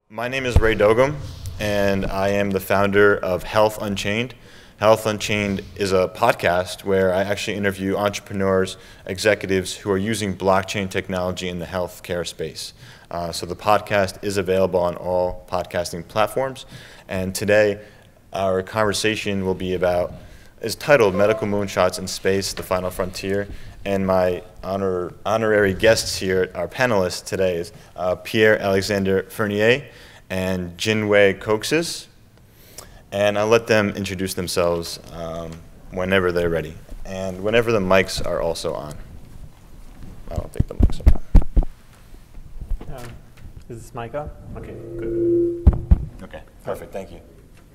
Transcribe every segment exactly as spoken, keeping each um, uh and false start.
My name is Ray Dogum, and I am the founder of Health Unchained. Health Unchained is a podcast where I actually interview entrepreneurs, executives who are using blockchain technology in the healthcare space. Uh, so the podcast is available on all podcasting platforms, and today our conversation will be about, is titled Medical Moonshots in Space, the Final Frontier. And my honor, honorary guests here, our panelists today, is uh, Pierre-Alexandre Fernier and Jinwei Koxis. And I'll let them introduce themselves um, whenever they're ready. And whenever the mics are also on. I don't think the mics are on. Um, is this mic on? Okay, good. Okay, perfect, thank you.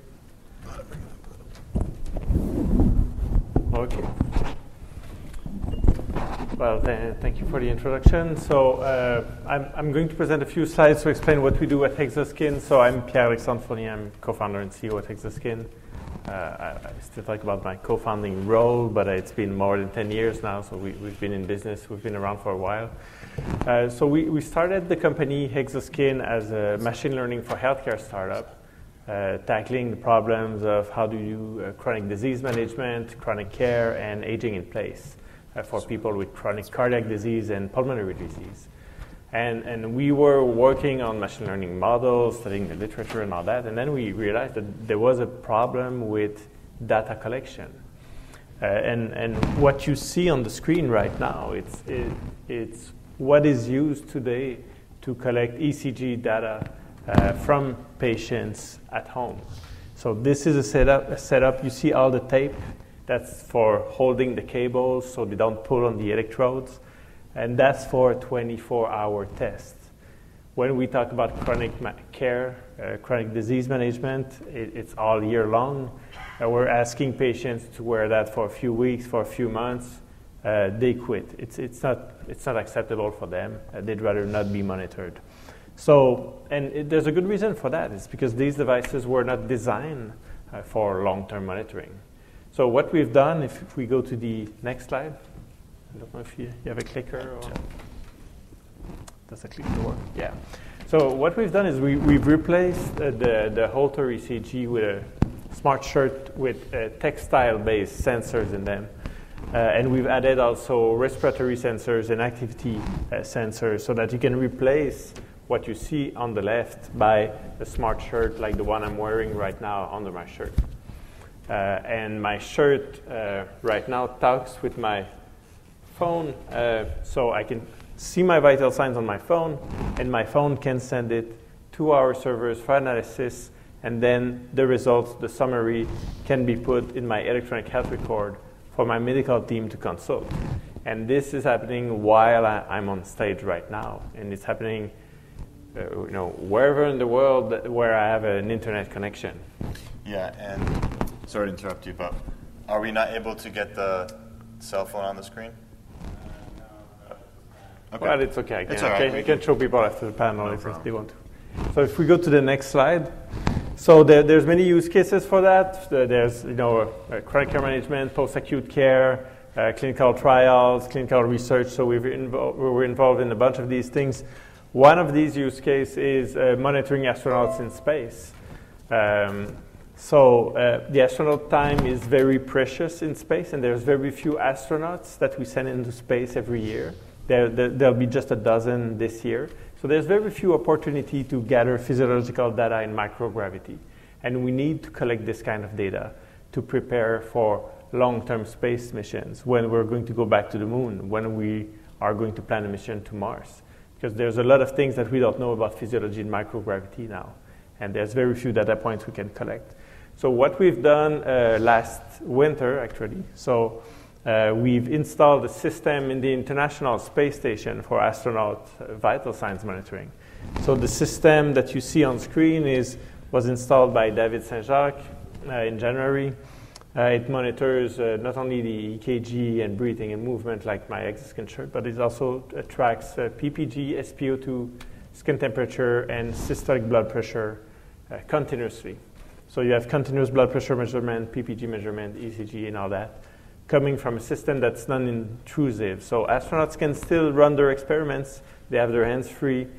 Okay. Well, th thank you for the introduction. So uh, I'm, I'm going to present a few slides to explain what we do at Hexoskin. So I'm Pierre-Alexandre Fournier. I'm co-founder and C E O at Hexoskin. Uh, I, I still talk about my co-founding role, but it's been more than ten years now, so we, we've been in business. We've been around for a while. Uh, so we, we started the company Hexoskin as a machine learning for healthcare startup, uh, tackling the problems of how do you do uh, chronic disease management, chronic care, and aging in place. Uh, for people with chronic cardiac disease and pulmonary disease. And, and we were working on machine learning models, studying the literature and all that, and then we realized that there was a problem with data collection. Uh, and, and what you see on the screen right now, it's, it, it's what is used today to collect E C G data uh, from patients at home. So this is a setup, a setup. You see all the tape. That's for holding the cables so they don't pull on the electrodes. And that's for a twenty-four hour test. When we talk about chronic care, uh, chronic disease management, it, it's all year long. Uh, we're asking patients to wear that for a few weeks, for a few months. Uh, they quit. It's, it's, not, it's not acceptable for them. Uh, they'd rather not be monitored. So, and it, there's a good reason for that. It's because these devices were not designed uh, for long-term monitoring. So what we've done, if, if we go to the next slide, I don't know if you, you have a clicker or does the clicker work? Yeah. So what we've done is we, we've replaced uh, the, the Holter E C G with a smart shirt with uh, textile-based sensors in them. Uh, and we've added also respiratory sensors and activity uh, sensors so that you can replace what you see on the left by a smart shirt like the one I'm wearing right now under my shirt. Uh, and my shirt uh, right now talks with my phone, uh, so I can see my vital signs on my phone, and my phone can send it to our servers for analysis, and then the results, the summary, can be put in my electronic health record for my medical team to consult. And this is happening while I, I'm on stage right now, and it's happening uh, you know, wherever in the world that, where I have an internet connection. Yeah, and sorry to interrupt you, but are we not able to get the cell phone on the screen? Okay. Well, it's okay. I can, it's all right. I can, I can show people after the panel no if problem. They want to. So if we go to the next slide. So there, there's many use cases for that. There's you know uh, chronic care management, post-acute care, uh, clinical trials, clinical research. So we've invo we were involved in a bunch of these things. One of these use cases is uh, monitoring astronauts in space. Um, So uh, the astronaut time is very precious in space, and there's very few astronauts that we send into space every year. There, there, there'll be just a dozen this year. So there's very few opportunity to gather physiological data in microgravity. And we need to collect this kind of data to prepare for long-term space missions when we're going to go back to the moon, when we are going to plan a mission to Mars. Because there's a lot of things that we don't know about physiology in microgravity now. And there's very few data points we can collect. So what we've done uh, last winter, actually, so uh, we've installed a system in the International Space Station for astronaut uh, vital signs monitoring. So the system that you see on screen is, was installed by David Saint-Jacques uh, in January. Uh, it monitors uh, not only the E K G and breathing and movement like my Hexoskin shirt, but it also uh, tracks uh, P P G, S P O two, skin temperature, and systolic blood pressure uh, continuously. So you have continuous blood pressure measurement, P P G measurement, E C G, and all that, coming from a system that's non-intrusive. So astronauts can still run their experiments. They have their hands free.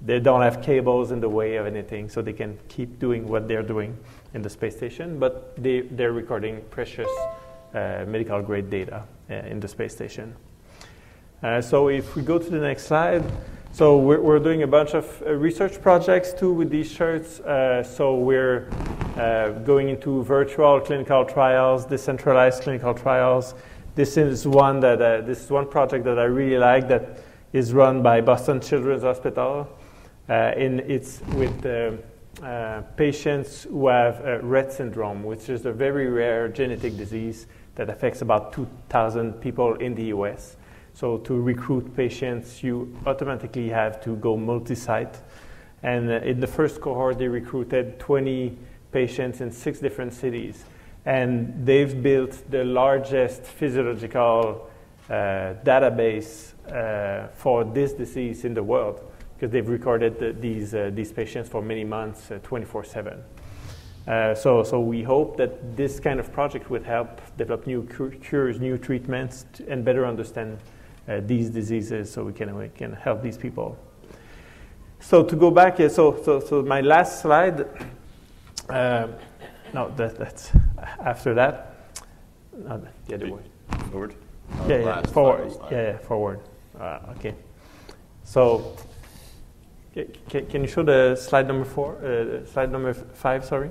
they don't have cables in the way of anything, so they can keep doing what they're doing in the space station, but they, they're recording precious uh, medical grade data uh, in the space station. Uh, so if we go to the next slide, so we're, we're doing a bunch of uh, research projects too with these shirts. Uh, so we're uh, going into virtual clinical trials, decentralized clinical trials. This is one that uh, this is one project that I really like that is run by Boston Children's Hospital. Uh, and it's with uh, uh, patients who have uh, Rett syndrome, which is a very rare genetic disease that affects about two thousand people in the U S. So to recruit patients, you automatically have to go multi-site. And uh, in the first cohort, they recruited twenty patients in six different cities. And they've built the largest physiological uh, database uh, for this disease in the world, because they've recorded the, these, uh, these patients for many months, uh, twenty-four seven. Uh, so, so we hope that this kind of project would help develop new cures, new treatments, to, and better understand uh, these diseases, so we can we can help these people. So to go back, uh, so so so my last slide. Uh, no, that, that's after that. No, the other way. Forward. Oh, yeah, yeah, forward. Yeah, yeah, forward. Uh, okay. So. Can, can you show the slide number four? Uh, slide number f- five, sorry.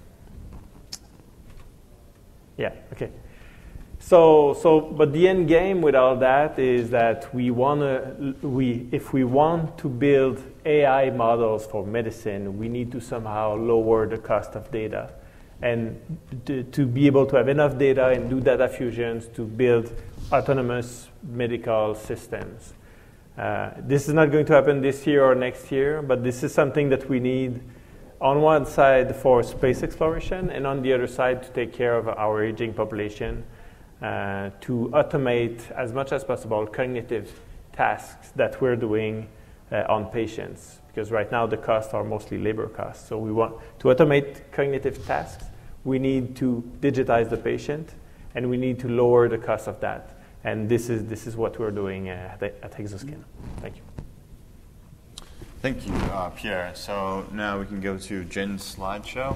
Yeah, okay. So, so, but the end game with all that is that we want to, we, if we want to build A I models for medicine, we need to somehow lower the cost of data. And to, to be able to have enough data and do data fusions to build autonomous medical systems. Uh, this is not going to happen this year or next year, but this is something that we need on one side for space exploration and on the other side to take care of our aging population, uh, to automate as much as possible cognitive tasks that we're doing uh, on patients, because right now the costs are mostly labor costs. So we want to automate cognitive tasks. We need to digitize the patient, and we need to lower the cost of that. And this is this is what we're doing uh, at Exoskin. Thank you. Thank you, uh, Pierre. So now we can go to Jen's slideshow.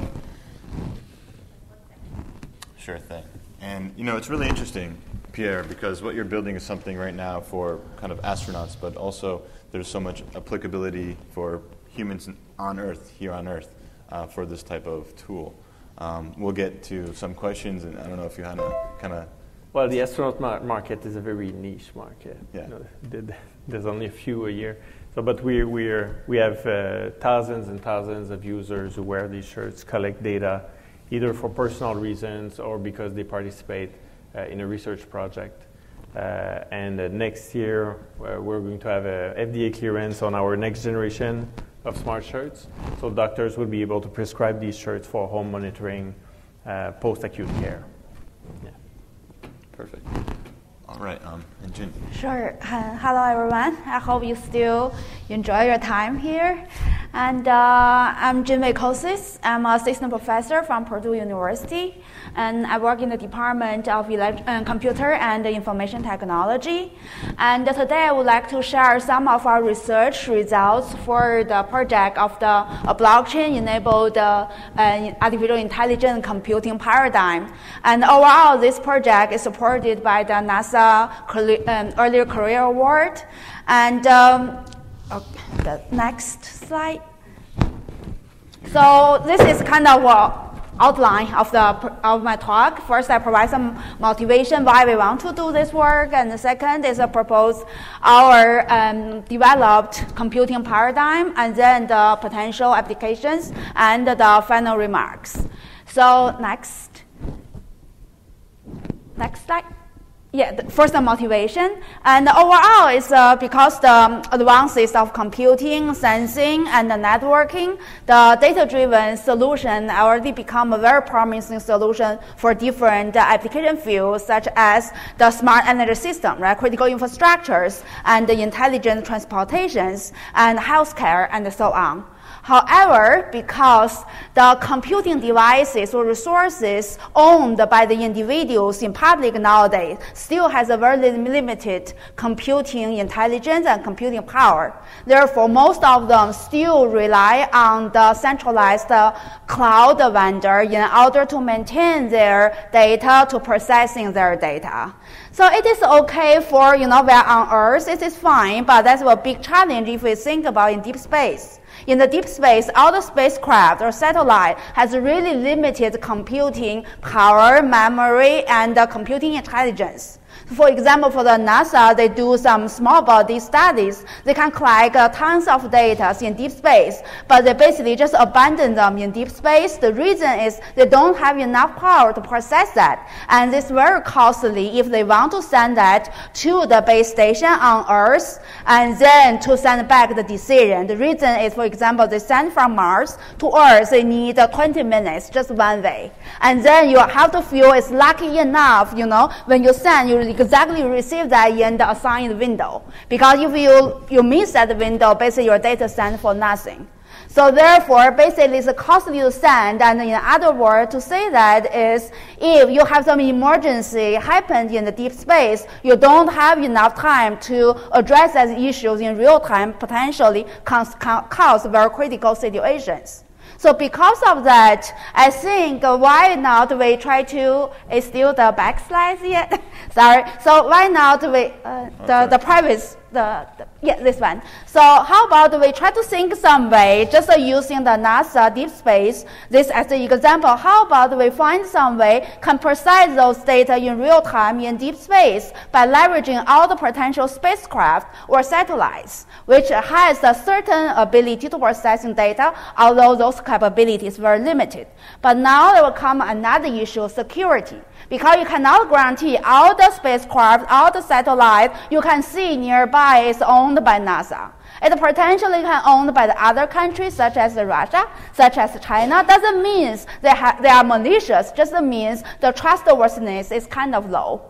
Sure thing. And you know, it's really interesting, Pierre, because what you're building is something right now for kind of astronauts, but also there's so much applicability for humans on Earth, here on Earth, uh, for this type of tool. Um, we'll get to some questions, and I don't know if you had a kind of. Well, the astronaut mar- market is a very niche market. Yeah. You know, there's only a few a year. So, but we we're we have uh, thousands and thousands of users who wear these shirts, collect data, either for personal reasons or because they participate uh, in a research project. Uh, and uh, next year, uh, we're going to have a F D A clearance on our next generation of smart shirts. So doctors will be able to prescribe these shirts for home monitoring, uh, post-acute care. Yeah. Perfect. All right, um, and Jen. Sure. Uh, hello, everyone. I hope you still enjoy your time here. And uh, I'm Jen Kosis. I'm an assistant professor from Purdue University, and I work in the Department of Elect- uh, Computer and Information Technology. And today I would like to share some of our research results for the project of the uh, blockchain-enabled uh, uh, artificial intelligence computing paradigm. And overall, this project is supported by the NASA um, Early Career Award. And um, okay, the next slide. So this is kind of an outline of the of my talk. First, I provide some motivation why we want to do this work, and the second is I propose our um, developed computing paradigm, and then the potential applications and the final remarks. So next, next slide. Yeah, the, first the motivation. And overall, it's uh, because the advances of computing, sensing, and the networking, the data-driven solution already become a very promising solution for different uh, application fields, such as the smart energy system, right, critical infrastructures, and the intelligent transportations, and healthcare, and so on. However, because the computing devices or resources owned by the individuals in public nowadays still has a very limited computing intelligence and computing power. Therefore, most of them still rely on the centralized uh, cloud vendor in order to maintain their data, to processing their data. So it is okay for, you know, we're on Earth, it is fine, but that's a big challenge if we think about in deep space. In the deep space, all the spacecraft or satellite has really limited computing power, memory, and uh, computing intelligence. For example, for the NASA, they do some small body studies. They can collect uh, tons of data in deep space, but they basically just abandon them in deep space. The reason is they don't have enough power to process that. And it's very costly if they want to send that to the base station on Earth and then to send back the decision. The reason is, for example, they send from Mars to Earth, they need uh, twenty minutes, just one way. And then you have to feel it's lucky enough, you know, when you send, you exactly receive that in the assigned window. Because if you, you miss that window, basically your data stands for nothing. So therefore, basically it's costly to send, and in other words, to say that is if you have some emergency happened in the deep space, you don't have enough time to address those issues in real time, potentially cause, cause very critical situations. So because of that, I think uh, why not we try to, is still the backslide yet? Sorry. So why not we, uh, the, the private, the, the, yeah, this one. So how about we try to think some way, just uh, using the NASA deep space, this as an example, how about we find some way, can process those data in real time in deep space by leveraging all the potential spacecraft or satellites, which has a certain ability to processing data, although those capabilities were limited. But now there will come another issue, security. Because you cannot guarantee all the spacecraft, all the satellites you can see nearby is owned by NASA. It potentially can owned by the other countries, such as Russia, such as China. Doesn't mean they, ha they are malicious, just means the trustworthiness is kind of low.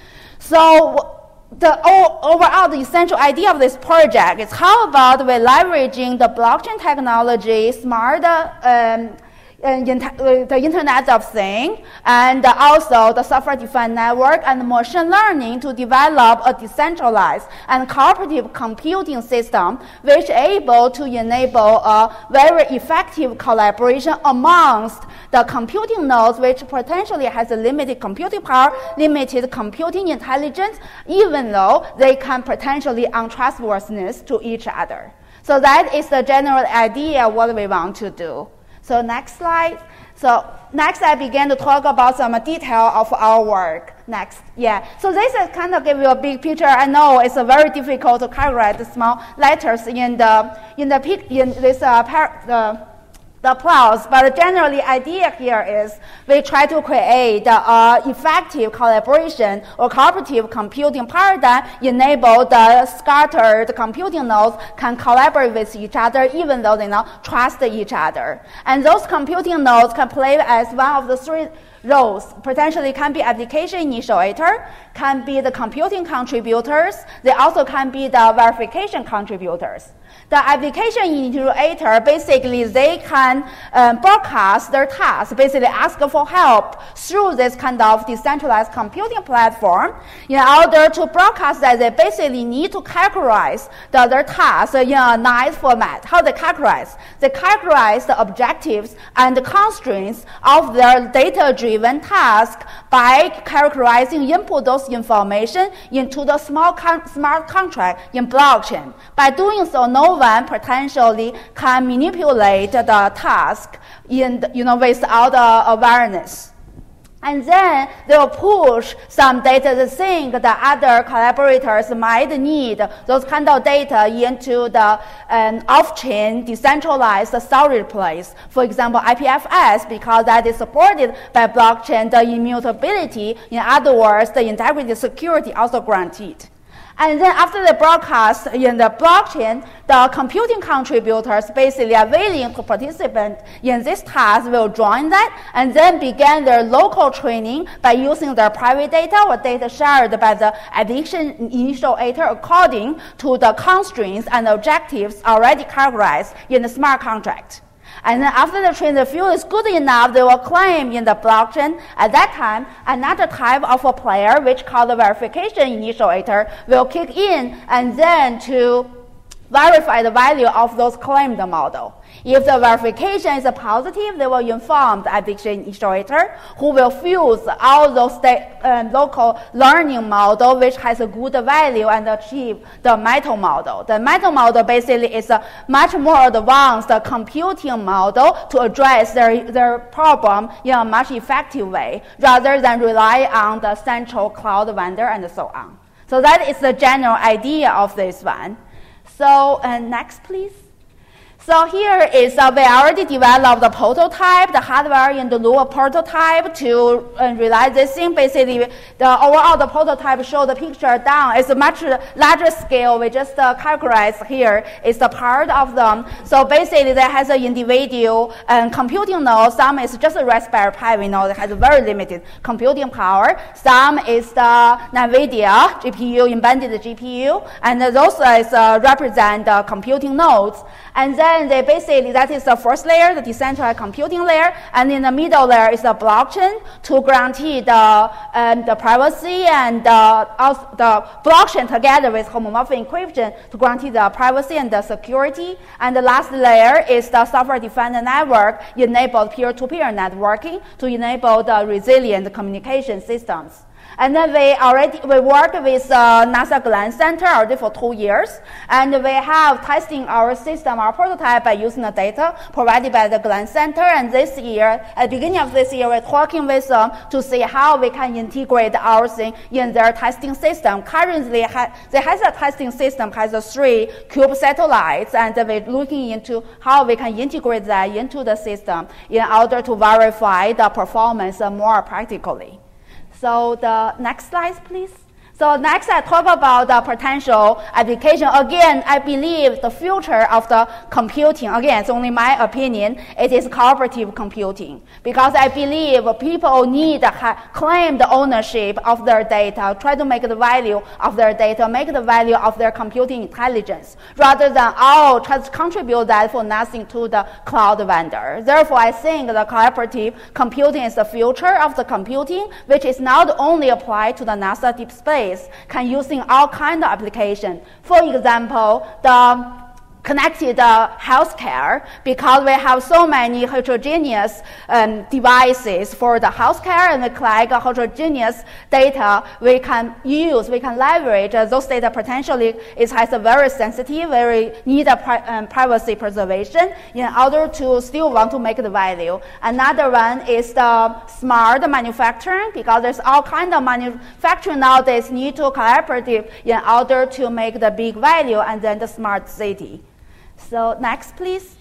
So the overall, the essential idea of this project is how about we leveraging the blockchain technology, smart um, and the Internet of Things, and also the software-defined network and machine learning to develop a decentralized and cooperative computing system which is able to enable a very effective collaboration amongst the computing nodes, which potentially has a limited computing power, limited computing intelligence, even though they can potentially untrustworthiness to each other. So that is the general idea of what we want to do. So next slide. So next I began to talk about some detail of our work. Next, yeah. So this is kind of give you a big picture. I know it's a very difficult to calculate the small letters in the in the in this uh, par the the applause, but generally idea here is we try to create uh, effective collaboration or cooperative computing paradigm, enable the scattered computing nodes can collaborate with each other even though they not trust each other. And those computing nodes can play as one of the three roles. Potentially can be application initiator, can be the computing contributors, they also can be the verification contributors. The application initiator, basically, they can um, broadcast their tasks, basically ask for help through this kind of decentralized computing platform. In order to broadcast that, they basically need to characterize the, their tasks in a nice format. How they characterize? They characterize the objectives and the constraints of their data-driven task by characterizing, input those information into the small con smart contract in blockchain. By doing so, no one potentially can manipulate the task in the, you know, without uh, awareness. And then they will push some data to think that other collaborators might need those kind of data into the um, off-chain decentralized storage place. For example, I P F S, because that is supported by blockchain, the immutability, in other words, the integrity security also guaranteed. And then after the broadcast in the blockchain, the computing contributors basically are willing to participate in this task will join that and then begin their local training by using their private data or data shared by the addiction initiator according to the constraints and objectives already characterized in the smart contract. And then after the train the field is good enough, they will claim in the blockchain. At that time, another type of a player, which called the verification initiator, will kick in and then to verify the value of those claimed model. If the verification is a positive, they will inform the addiction initiator, who will fuse all those uh, local learning model which has a good value and achieve the metal model. The metal model basically is a much more advanced computing model to address their, their problem in a much effective way, rather than rely on the central cloud vendor and so on. So that is the general idea of this one. So uh, next, please. So here is uh, we already developed the prototype, the hardware in the Lua prototype to uh, realize this thing. Basically, the overall the prototype show the picture down. It's a much larger scale. We just uh, categorize here is the part of them. So basically, that has an individual um, computing node. Some is just a Raspberry Pi. We know that has very limited computing power. Some is the NVIDIA G P U, embedded G P U, and those is uh, represent the computing nodes. And then they basically, that is the first layer, the decentralized computing layer, and in the middle layer is the blockchain to guarantee the, um, the privacy and the, also the blockchain together with homomorphic encryption to guarantee the privacy and the security. And the last layer is the software-defined network, enabled peer-to-peer networking to enable the resilient communication systems. And then we already we worked with uh, NASA Glenn Center already for two years, and we have testing our system, our prototype by using the data provided by the Glenn Center. And this year, at the beginning of this year, we're talking with them to see how we can integrate our thing in their testing system. Currently, ha the has a testing system has a three cube satellites, and we're looking into how we can integrate that into the system in order to verify the performance more practically. So the next slide, please. So next, I talk about the potential application. Again, I believe the future of the computing, again, it's only my opinion, it is cooperative computing. Because I believe people need to claim the ownership of their data, try to make the value of their data, make the value of their computing intelligence, rather than all try to contribute that for nothing to the cloud vendor. Therefore, I think the cooperative computing is the future of the computing, which is not only applied to the NASA deep space, can using all kind of application. For example, the connected uh, healthcare, because we have so many heterogeneous um, devices for the healthcare, and we collect uh, heterogeneous data we can use, we can leverage. Uh, those data potentially it has a very sensitive, very need a pri um, privacy preservation in order to still want to make the value. Another one is the smart manufacturing, because there's all kind of manufacturing nowadays need to collaborative in order to make the big value, and then the smart city. So next, please.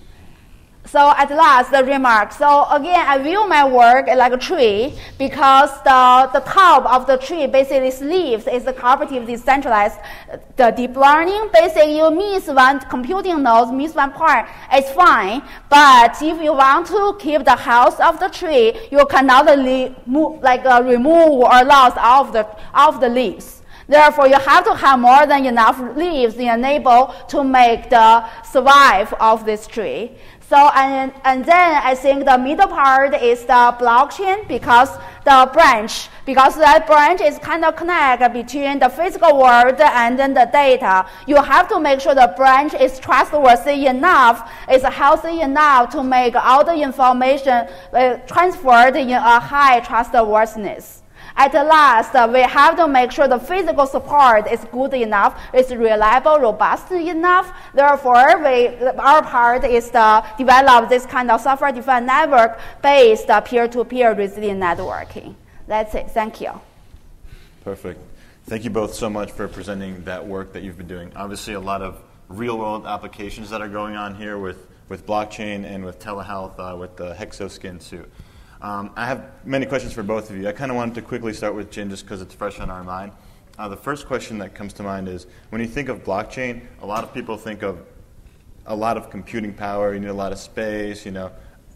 So at last, the remark. So again, I view my work like a tree, because the, the top of the tree, basically its leaves, is the cooperative decentralized the deep learning. Basically, you miss one computing node, miss one part, it's fine. But if you want to keep the health of the tree, you cannot move, like uh, remove or lose all of the, all of the leaves. Therefore, you have to have more than enough leaves to enable to make the survive of this tree. So, and, and then I think the middle part is the blockchain, because the branch, because that branch is kind of connect between the physical world and then the data. You have to make sure the branch is trustworthy enough, is healthy enough to make all the information uh, transferred in a high trustworthiness. At last, uh, we have to make sure the physical support is good enough, is reliable, robust enough. Therefore, we, our part is to develop this kind of software-defined network-based uh, peer-to-peer resilient networking. That's it. Thank you. Perfect. Thank you both so much for presenting that work that you've been doing. Obviously, a lot of real-world applications that are going on here with, with blockchain and with telehealth, uh, with the Hexoskin suit. Um, I have many questions for both of you. I kind of wanted to quickly start with Jin just because it's fresh on our mind. Uh, the first question that comes to mind is, when you think of blockchain, a lot of people think of a lot of computing power, you need a lot of space, you know.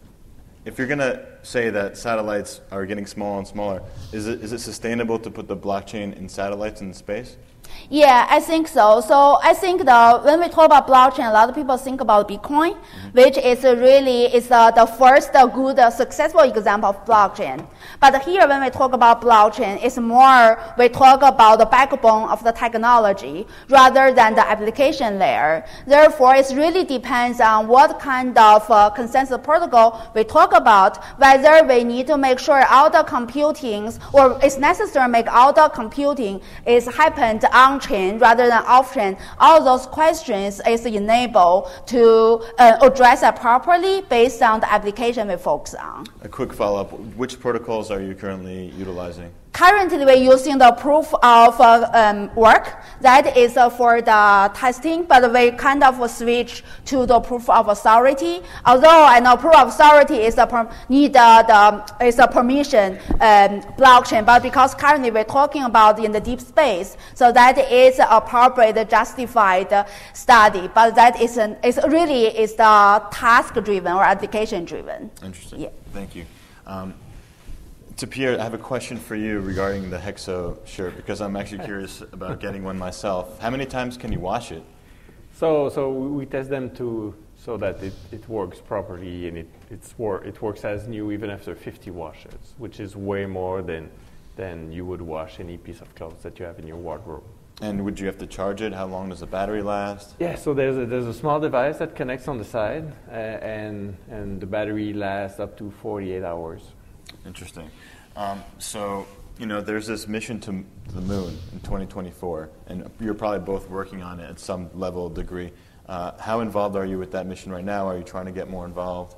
If you're going to say that satellites are getting smaller and smaller, is it, is it sustainable to put the blockchain in satellites in space? Yeah, I think so. So I think the when we talk about blockchain, a lot of people think about Bitcoin, mm-hmm. which is really is uh, the first uh, good uh, successful example of blockchain. But here, when we talk about blockchain, it's more we talk about the backbone of the technology rather than the application layer. Therefore, it really depends on what kind of uh, consensus protocol we talk about. Whether we need to make sure all the computing, or it's necessary to make all the computing is happened on-chain rather than off-chain, all those questions is enabled to uh, address that properly based on the application we focus on. A quick follow-up. Which protocols are you currently utilizing? Currently, we're using the proof of uh, um, work. That is uh, for the testing, but we kind of switch to the proof of authority. Although I know proof of authority is a per- need uh, the is a permission um, blockchain, but because currently we're talking about in the deep space, so that is appropriate, justified uh, study. But that is an, is really is the task-driven or application-driven. Interesting. Yeah. Thank you. Um, To Pierre, I have a question for you regarding the Hexo shirt, because I'm actually curious about getting one myself. How many times can you wash it? So, so we test them to so that it, it works properly, and it it's wor- it works as new even after fifty washes, which is way more than than you would wash any piece of clothes that you have in your wardrobe. And would you have to charge it? How long does the battery last? Yeah, so there's a, there's a small device that connects on the side, uh, and and the battery lasts up to forty-eight hours. Interesting. Um, so, you know, there's this mission to the moon in twenty twenty-four, and you're probably both working on it at some level, degree. Uh, how involved are you with that mission right now? Are you trying to get more involved?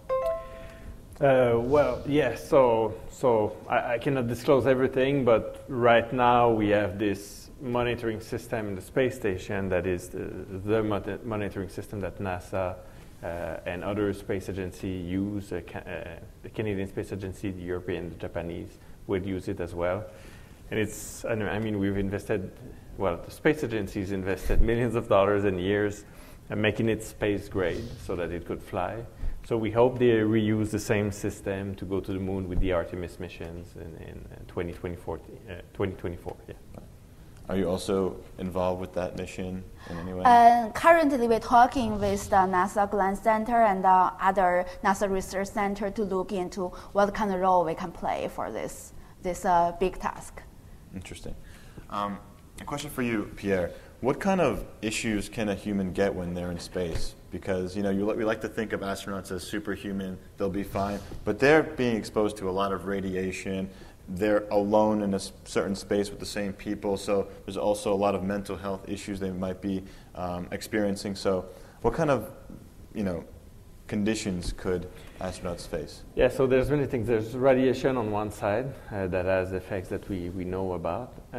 Uh, well, yes. Yeah, so, so I, I cannot disclose everything, but right now we have this monitoring system in the space station that is the, the monitoring system that NASA Uh, and other space agencies use, uh, ca- uh, the Canadian Space Agency, the European, the Japanese would use it as well. And it's, I, know, I mean, we've invested, well, the space agencies invested millions of dollars and years in making it space grade so that it could fly. So we hope they reuse the same system to go to the moon with the Artemis missions in, in twenty twenty-four, uh, twenty twenty-four, yeah. Are you also involved with that mission in any way? Uh, currently, we're talking with the NASA Glenn Center and the other NASA Research Center to look into what kind of role we can play for this this uh, big task. Interesting. Um, a question for you, Pierre. What kind of issues can a human get when they're in space? Because, you know, you, we like to think of astronauts as superhuman, they'll be fine, but they're being exposed to a lot of radiation. They're alone in a certain space with the same people, so there's also a lot of mental health issues they might be um, experiencing. So what kind of, you know, conditions could astronauts face? Yeah, so there's many things. There's radiation on one side uh, that has effects that we, we know about. Uh,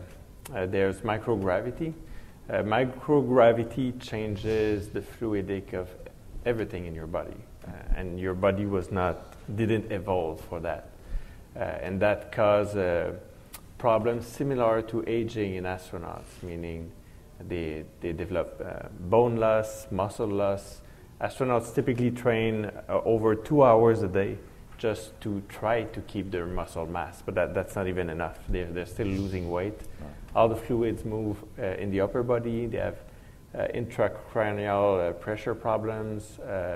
uh, there's microgravity. Uh, microgravity changes the fluidic of everything in your body, uh, and your body was not, didn't evolve for that. Uh, and that causes uh, problems similar to aging in astronauts, meaning they, they develop uh, bone loss, muscle loss. Astronauts typically train uh, over two hours a day just to try to keep their muscle mass, but that, that's not even enough. They're, they're still losing weight. Right. All the fluids move uh, in the upper body. They have uh, intracranial uh, pressure problems, uh,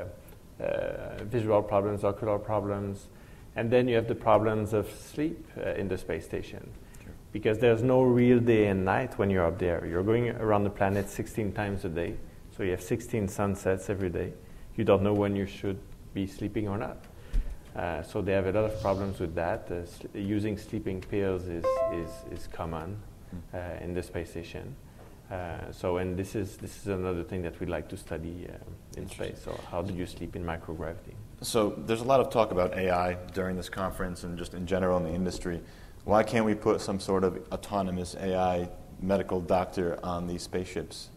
uh, visual problems, ocular problems. And then you have the problems of sleep uh, in the space station. Sure. Because there's no real day and night when you're up there. You're going around the planet sixteen times a day. So you have sixteen sunsets every day. You don't know when you should be sleeping or not. Uh, so they have a lot of problems with that. Uh, sl- using sleeping pills is, is, is common uh, in the space station. Uh, so, and this is this is another thing that we'd like to study uh, in space. So how do you sleep in microgravity? So there's a lot of talk about A I during this conference and just in general in the industry. Why can't we put some sort of autonomous A I medical doctor on these spaceships?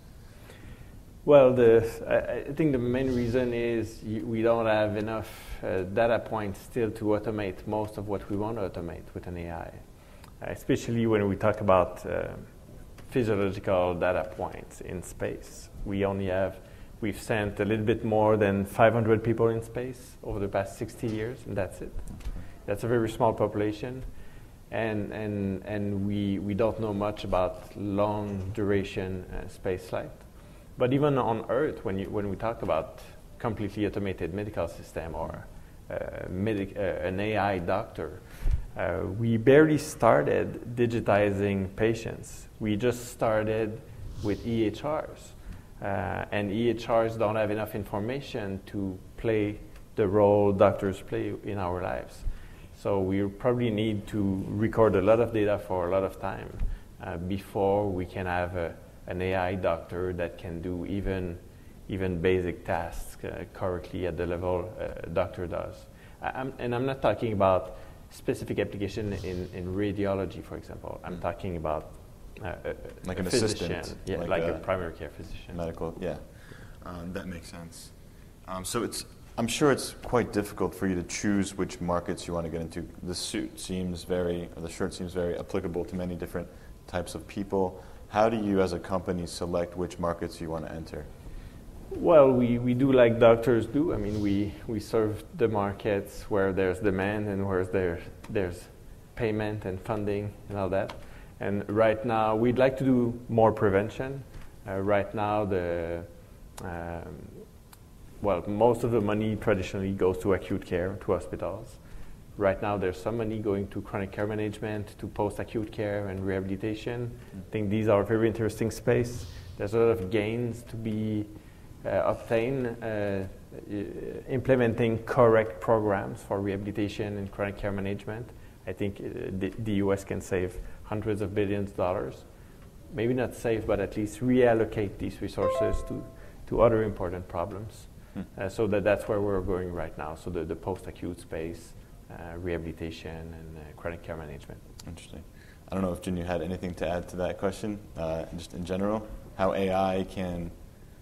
Well, the, I think the main reason is we don't have enough uh, data points still to automate most of what we want to automate with an A I, especially when we talk about uh, physiological data points in space. We only have, we've sent a little bit more than five hundred people in space over the past sixty years, and that's it. That's a very small population, and and and we we don't know much about long duration uh, space flight. But even on Earth, when you when we talk about completely automated medical system or uh, medic, uh, an A I doctor, uh, we barely started digitizing patients. We just started with E H Rs, uh, and E H Rs don't have enough information to play the role doctors play in our lives. So we probably need to record a lot of data for a lot of time uh, before we can have a, an A I doctor that can do even even basic tasks uh, correctly at the level a doctor does. I'm, and I'm not talking about specific application in, in radiology, for example. I'm talking about uh, a, like a an physician, assistant, yeah, like, like a, a primary care physician. Medical, yeah. Um, that makes sense. Um, so it's. I'm sure it's quite difficult for you to choose which markets you want to get into. The suit seems very, or the shirt seems very applicable to many different types of people. How do you, as a company, select which markets you want to enter? Well, we, we do like doctors do. I mean, we, we serve the markets where there's demand and where there, there's payment and funding and all that. And right now, we'd like to do more prevention. Uh, right now, the um, well, most of the money traditionally goes to acute care, to hospitals. Right now, there's some money going to chronic care management, to post-acute care and rehabilitation. Mm-hmm. I think these are very interesting space. There's a lot of gains to be uh, obtained, uh, implementing correct programs for rehabilitation and chronic care management. I think uh, the, the U S can save hundreds of billions of dollars. Maybe not save, but at least reallocate these resources to, to other important problems. Uh, so that that's where we're going right now. So the, the post-acute space, uh, rehabilitation, and uh, chronic care management. Interesting. I don't know if Jin, you had anything to add to that question, uh, just in general, how A I can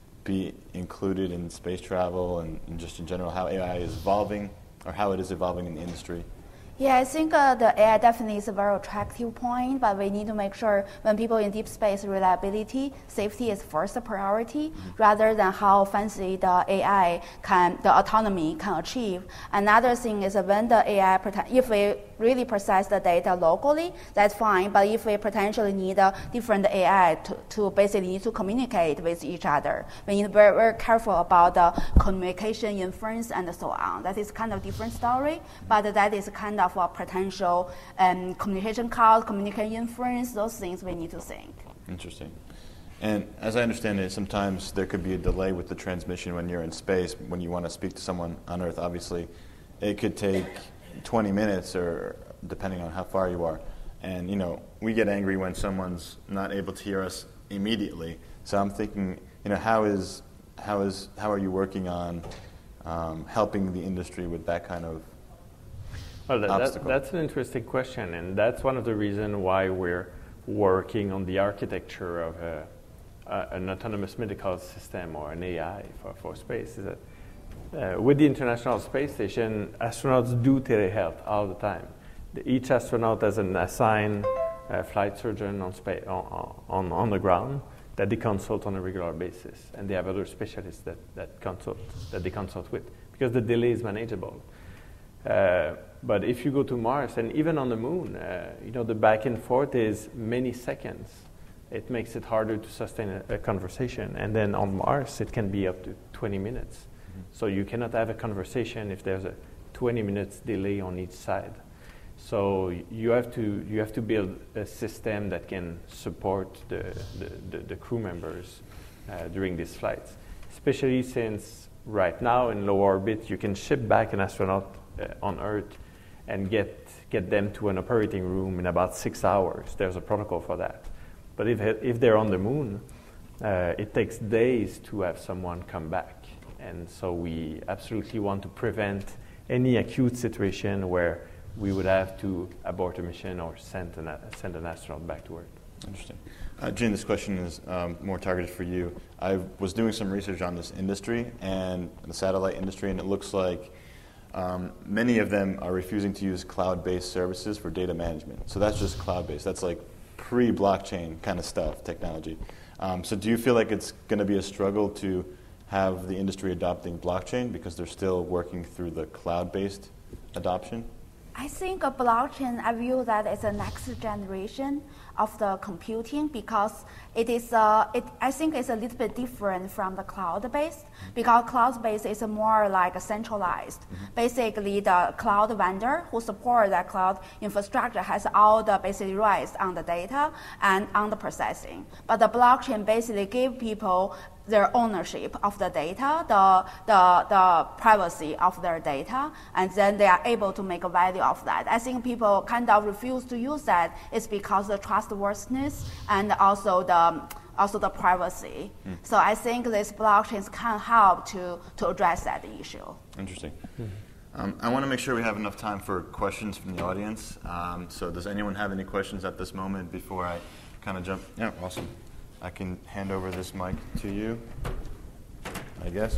be included in space travel, and, and just in general how A I is evolving, or how it is evolving in the industry. Yeah, I think uh, the A I definitely is a very attractive point, but we need to make sure when people in deep space, reliability, safety is first priority, mm-hmm. rather than how fancy the A I can, the autonomy can achieve. Another thing is when the A I, if we really process the data locally, that's fine, but if we potentially need a different A I to, to basically need to communicate with each other, we need to be very, very careful about the communication, inference, and so on. That is kind of different story, but that is kind of a potential um, communication cost, communication inference, those things we need to think. Interesting. And as I understand it, sometimes there could be a delay with the transmission when you're in space. When you want to speak to someone on Earth, obviously, it could take twenty minutes, or depending on how far you are. And, you know, we get angry when someone's not able to hear us immediately. So I'm thinking, you know, how is how is how are you working on um, helping the industry with that kind of Well, that, obstacle? That, that's an interesting question, and that's one of the reasons why we're working on the architecture of a, a, an autonomous medical system or an A I for, for space. Is that uh, with the International Space Station, astronauts do telehealth all the time. The, each astronaut has an assigned uh, flight surgeon on, spa- on, on, on the ground that they consult on a regular basis, and they have other specialists that, that consult that they consult with, because the delay is manageable. Uh, but if you go to Mars, and even on the moon, uh, you know, the back and forth is many seconds. It makes it harder to sustain a, a conversation. And then on Mars, it can be up to twenty minutes. Mm-hmm. So you cannot have a conversation if there's a twenty minutes delay on each side. So you have to you have to build a system that can support the the, the, the crew members uh, during these flights, especially since right now in low orbit you can ship back an astronaut uh, on Earth and get get them to an operating room in about six hours. There's a protocol for that. But if if they're on the moon, uh, it takes days to have someone come back. And so we absolutely want to prevent any acute situation where we would have to abort a mission or send an, send an astronaut back to Earth. Interesting. Uh, Jin, this question is um, more targeted for you. I was doing some research on this industry and the satellite industry, and it looks like um, many of them are refusing to use cloud-based services for data management. So that's just cloud-based. That's like pre-blockchain kind of stuff, technology. Um, so do you feel like it's going to be a struggle to have the industry adopting blockchain because they're still working through the cloud-based adoption? I think a blockchain, I view that as a next generation of the computing because it is, uh, it, I think it's a little bit different from the cloud-based because cloud-based is more like a centralized. Mm-hmm. Basically, the cloud vendor who supports that cloud infrastructure has all the basic rights on the data and on the processing. But the blockchain basically gives people their ownership of the data, the, the, the privacy of their data, and then they are able to make a value of that. I think people kind of refuse to use that is because of the trustworthiness and also the, also the privacy. Mm. So I think these blockchains can help to, to address that issue. Interesting. Mm. Um, I want to make sure we have enough time for questions from the audience. Um, so does anyone have any questions at this moment before I kind of jump? Yeah, awesome. I can hand over this mic to you, I guess.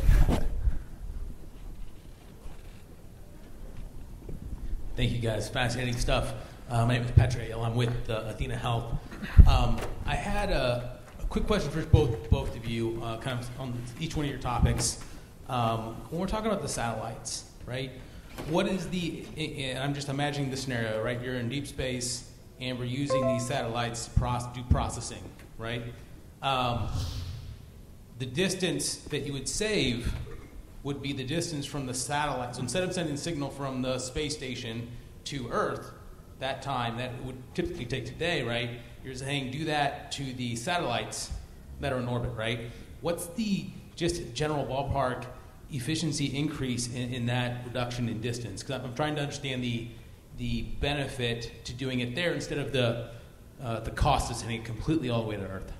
Thank you, guys. Fascinating stuff. Uh, my name is Petre. I'm with uh, Athena Health. Um, I had a, a quick question for both both of you, uh, kind of on each one of your topics. Um, when we're talking about the satellites, right? What is the? And I'm just imagining the scenario, right? You're in deep space, and we're using these satellites to proce- do processing, right? Um, the distance that you would save would be the distance from the satellite. So instead of sending a signal from the space station to Earth, that time that would typically take today, right? You're saying do that to the satellites that are in orbit, right? What's the just general ballpark efficiency increase in, in that reduction in distance? Because I'm trying to understand the the benefit to doing it there instead of the uh, the cost of sending it completely all the way to Earth.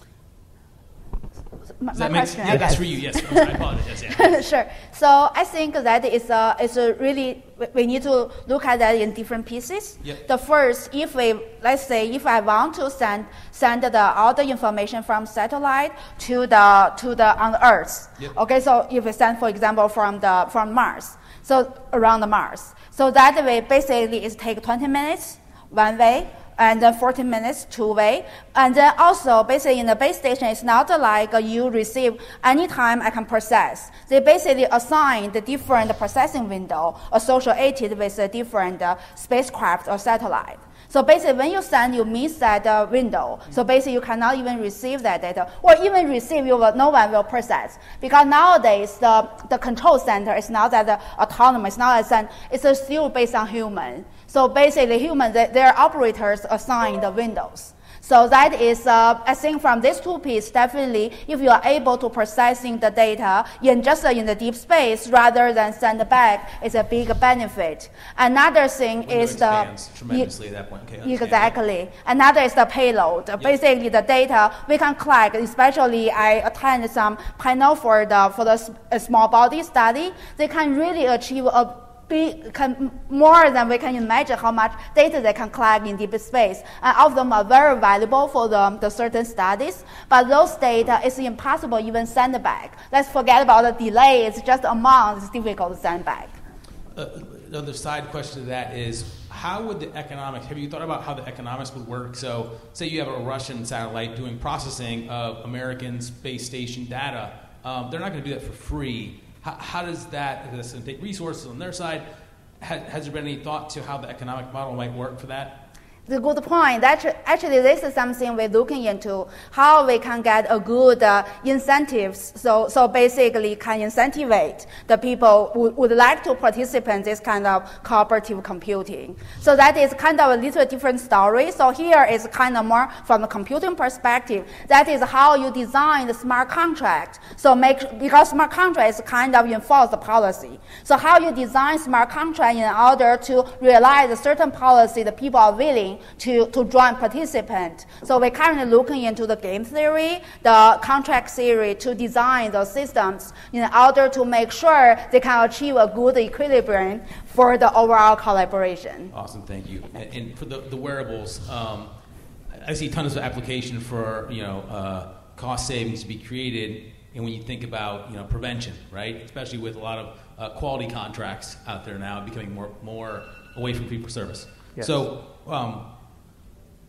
My, Does my that make question, sense? Yeah, that's for you, yes. I apologize. Yeah. Sure. So I think that is a, is a really, we need to look at that in different pieces. Yep. The first, if we, let's say, if I want to send send the, all the information from satellite to the, to the, on the Earth. Yep. Okay, so if we send, for example, from the, from Mars, so around the Mars. So that way, basically, it takes twenty minutes one way, and then fourteen minutes two-way. And then also, basically, in the base station, it's not like uh, you receive any time I can process. They basically assign the different processing window associated with the different uh, spacecraft or satellite. So basically, when you send, you miss that uh, window. So basically, you cannot even receive that data, or even receive, you will, no one will process. Because nowadays, the, the control center is not that uh, autonomous, not as it's uh, still based on human. So basically, humans, their operators assign the windows. So that is, uh, I think from these two pieces, definitely, if you are able to processing the data in just uh, in the deep space rather than send it back, it's a big benefit. Another thing Window is the tremendously at that point. Okay, exactly. Another is the payload. Yep. Basically, the data we can collect. Especially, I attend some panel for the for the a small body study. They can really achieve a Big, can, more than we can imagine how much data they can collect in deep space. And all of them are very valuable for the, the certain studies, but those data is impossible even send back. Let's forget about the delay, it's just amount, it's difficult to send back. Uh, another side question to that is, how would the economics, have you thought about how the economics would work? So say you have a Russian satellite doing processing of American space station data. Um, they're not going to do that for free. How, how does that, if it's going to take resources on their side, has, has there been any thought to how the economic model might work for that? It's a good point. Actually, this is something we're looking into, how we can get a good uh, incentives. So, so basically can incentivize the people who would like to participate in this kind of cooperative computing. So that is kind of a little different story. So here is kind of more from the computing perspective. That is how you design the smart contract. So make, because smart contract is kind of enforce the policy. So how you design smart contract in order to realize a certain policy that people are willing to, to join participant. So we're currently looking into the game theory, the contract theory to design those systems in order to make sure they can achieve a good equilibrium for the overall collaboration. Awesome, thank you. And, and for the, the wearables, um, I see tons of application for, you know, uh, cost savings to be created. And when you think about, you know, prevention, right? Especially with a lot of uh, quality contracts out there now becoming more, more away from fee for service. Yes. So, um,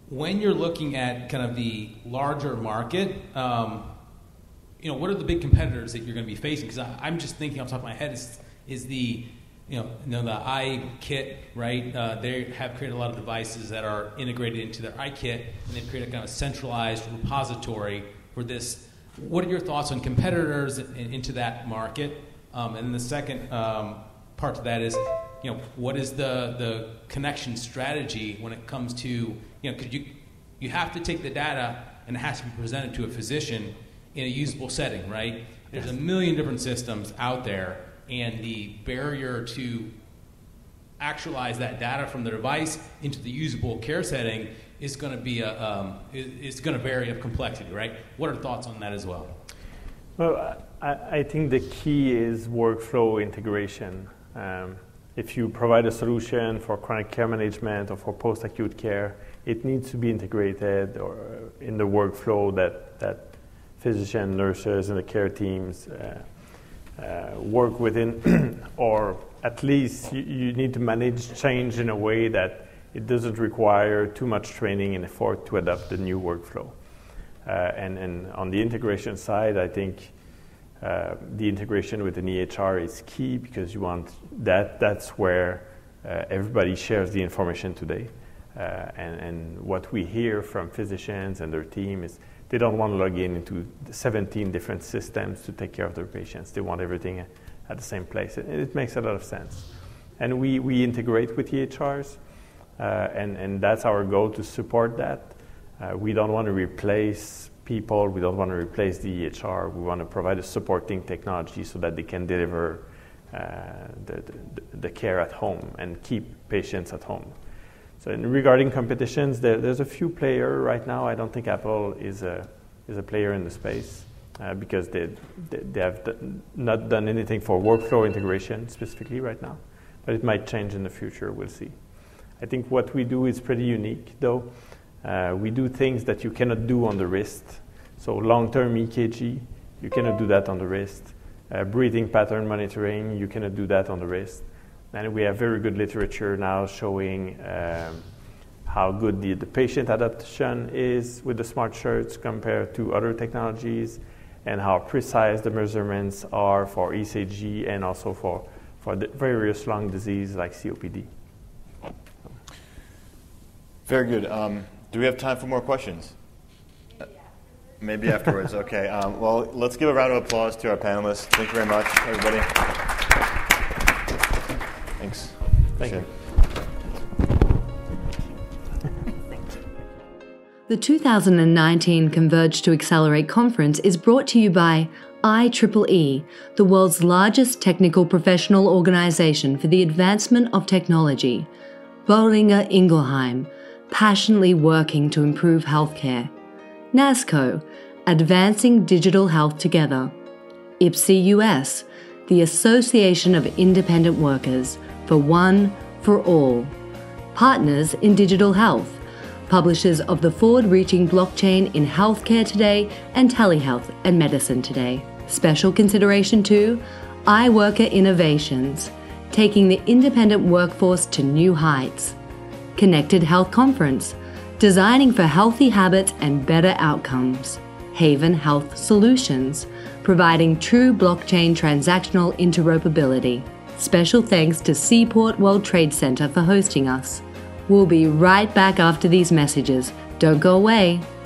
when you're looking at kind of the larger market, um, you know, what are the big competitors that you're going to be facing? Because I'm just thinking off the top of my head is, is the, you know, you know, the iKit, right? Uh, they have created a lot of devices that are integrated into their iKit, and they've created kind of a centralized repository for this. What are your thoughts on competitors in, into that market? Um, and the second um, part to that is, you know, what is the, the connection strategy when it comes to, you know, because you, you have to take the data and it has to be presented to a physician in a usable setting, right? There's a million different systems out there, and the barrier to actualize that data from the device into the usable care setting is going to be a, um, is going to vary of complexity, right? What are your thoughts on that as well? Well, I, I think the key is workflow integration. Um, if you provide a solution for chronic care management or for post-acute care, it needs to be integrated or in the workflow that, that physicians, nurses, and the care teams uh, uh, work within, or at least you, you need to manage change in a way that it doesn't require too much training and effort to adapt the new workflow. Uh, and, and on the integration side, I think uh, the integration with an E H R is key, because you want that, that's where uh, everybody shares the information today. Uh, and, and what we hear from physicians and their team is they don't want to log in into seventeen different systems to take care of their patients. They want everything at the same place. It, it makes a lot of sense. And we, we integrate with E H Rs, uh, and, and that's our goal, to support that. Uh, we don't want to replace people. We don't want to replace the E H R. We want to provide a supporting technology so that they can deliver uh, the, the, the care at home and keep patients at home. So in regarding competitions, there, there's a few players right now. I don't think Apple is a is a player in the space uh, because they, they they have d- not done anything for workflow integration specifically right now, but it might change in the future. We'll see. I think what we do is pretty unique, though. Uh, we do things that you cannot do on the wrist. So long-term E K G, you cannot do that on the wrist. Uh, breathing pattern monitoring, you cannot do that on the wrist. And we have very good literature now showing um, how good the, the patient adaptation is with the smart shirts compared to other technologies, and how precise the measurements are for E C G and also for, for the various lung disease like C O P D. Very good. Um, do we have time for more questions? Maybe afterwards. Okay. Um, well, let's give a round of applause to our panelists. Thank you very much, everybody. Thanks. Thank you. The two thousand nineteen Converge to Accelerate conference is brought to you by I triple E, the world's largest technical professional organization for the advancement of technology. Boehringer Ingelheim, passionately working to improve healthcare. NASCO, advancing digital health together. I P S I U S, the Association of Independent Workers, for one, for all. Partners in Digital Health, publishers of the forward-reaching blockchain in Healthcare Today and Telehealth and Medicine Today. Special consideration to iWorker Innovations, taking the independent workforce to new heights. Connected Health Conference, designing for healthy habits and better outcomes. Haven Health Solutions, providing true blockchain transactional interoperability. Special thanks to Seaport World Trade Center for hosting us. We'll be right back after these messages. Don't go away.